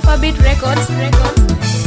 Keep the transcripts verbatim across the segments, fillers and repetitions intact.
Orbit Records, Records.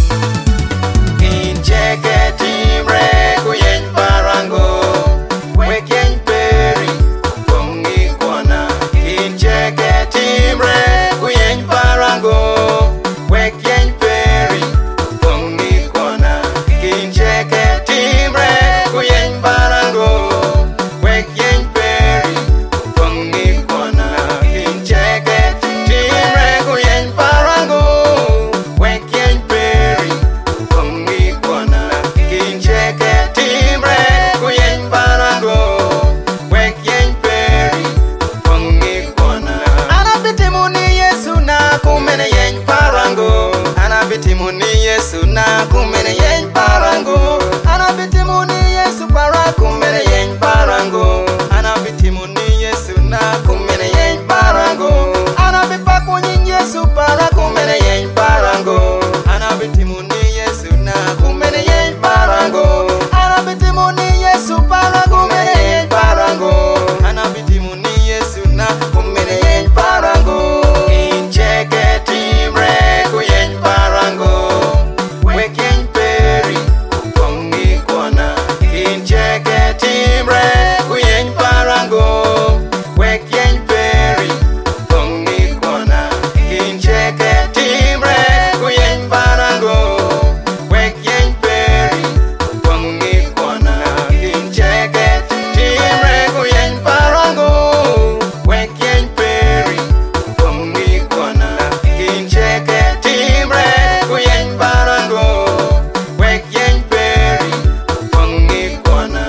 Incheke timre kuyen parango, weken peri pongi kwana. Incheke timre kuyen parango, weken peri pongi kwana. Incheke timre kuyen parango, weken peri pongi kwana. Incheke timre kuyen parango, weken peri pongi kwana. Incheke timre kuyen parango, weken peri pongi kwana. Anabitimuni Yesu na kumene yen parango. Anabitimuni Yesu na kumene yen parango. Anabitimuni Yesu para kumene yen parango. Anabitimuni Yesu na kumene yen parango. Anabipakunyi Yesu para kumene yen parango. Anabitimuni Yesu na kumene yen parango. Anabitimuni Yesu para kumene yen parango. Anabitimuni Yesu na kumene yen parango. Incheke timre kuyen parango, weken peri pongi kwana. Incheke timre kuyen parango, weken peri pongi kwana. Incheke timre kuyen parango, weken peri pongi kwana. Incheke timre kuyen parango, weken peri pongi kwana. Incheke timre kuyen parango, weken peri pongi kwana.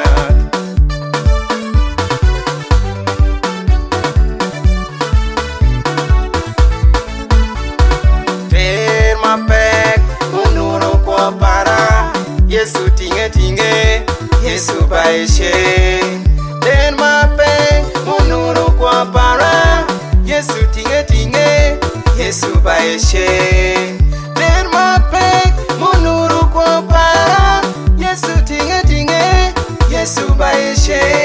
Ter mapek munuro kwa para, Yesu tinge tinge, Yesu baishe. Ter mapek munuro kwa para, Yesu tinge tinge, Yesu baishe. Ter mapek munuro kwa para, Yesu tinge tinge, Yesu baishe.